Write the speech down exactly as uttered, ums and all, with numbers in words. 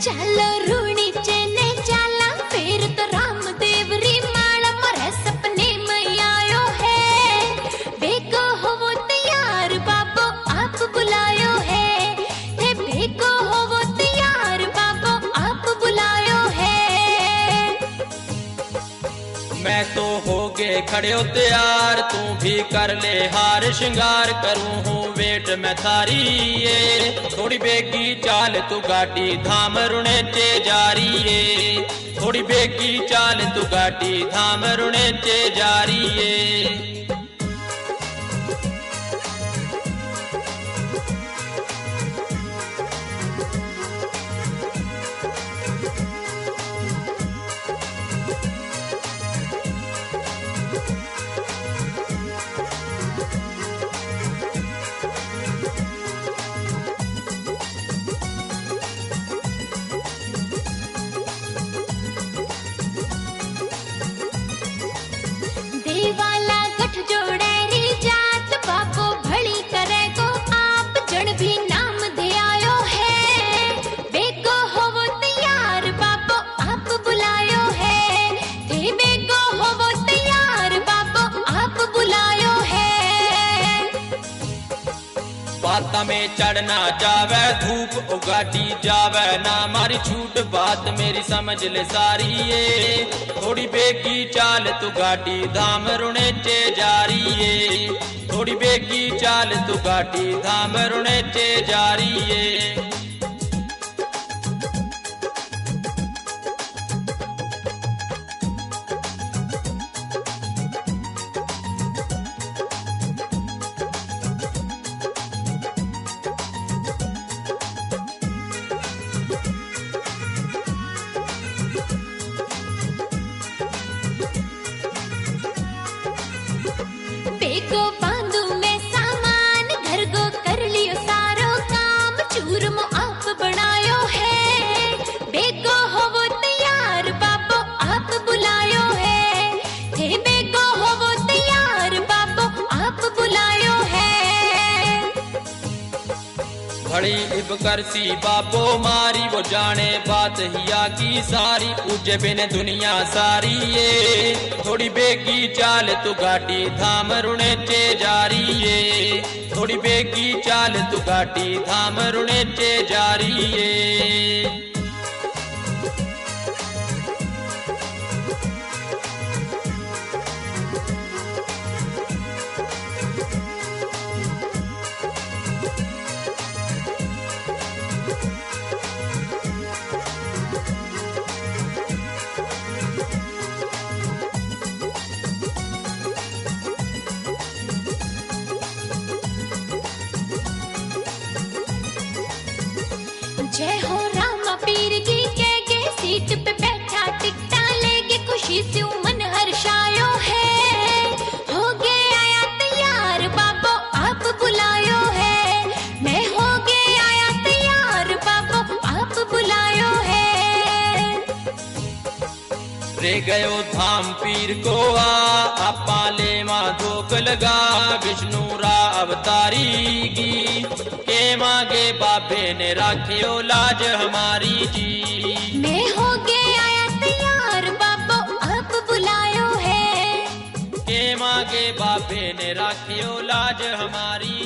चलो रूणी चने चाला फिर तो रामदेव री माला मरे सपने में आयो है। बेको हो वो तैयार बाबो आप बुलायो है। थे बेको हो वो तैयार बाबो आप बुलायो है। मैं तो हो गए खड़े हो तैयार, तू भी कर ले हार श्रृंगार, करूं हूँ वेट में थारी ये। थोड़ी बेगी चाल तू गाड़ी धाम रुणे चे जारी ये। थोड़ी बेगी चाल तू गाड़ी धाम रुणे चे जारी ये। वाला गठ जोड़े री जात बाबो भली करे को आप जन भी नाम दे आयो है। बेको हो वो तैयार बाबो आप बुलायो है। थे बेको हो वो तैयार बाबो आप बुलायो है। बात में चढ़ना जावे धूप उगाटी जावे ना मारी छूट, बात मेरी समझ ले सारी ये। थोड़ी बेगी चाल तू गाड़ी धाम रुणे चे जारी ये। थोड़ी बेगी चाल तू गाड़ी धाम रुणे चे जारी ये। बेको बांधू में सामान घर को कर लियो सारो काम, चूरमो आप बनायो है। बेको हो वो तैयार बाबो आप बुलायो है। थे बेको हो वो तैयार बाबो आप बुलायो है। घड़ी इब करसी बाबो मारी वो जाने बात हिया की सारी, पूजे बिन दुनिया सारी ये। थोड़ी बेगी चाल तू गाड़ी धाम रुणे चे जारी ये। थोड़ी बेगी चाल तू गाड़ी धाम रुणे चे जारी ये। जय हो रामा पीर की के गे सीट पे बैठा टिकटा लेके खुशी से मन हर्षायो है। हो गए आया तैयार बाबो आप बुलायो है। मैं हो गए आया तैयार बाबो आप बुलायो है। रे गयो धाम पीर को आ आपा ले माँ धोक लगा, विष्णु रा अवतारी की के मांगे बाबे ने राखियो लाज हमारी जी। मैं हो गए आया तैयार बाबो आप बुलायो है। के मांगे बाबे ने राखियो लाज हमारी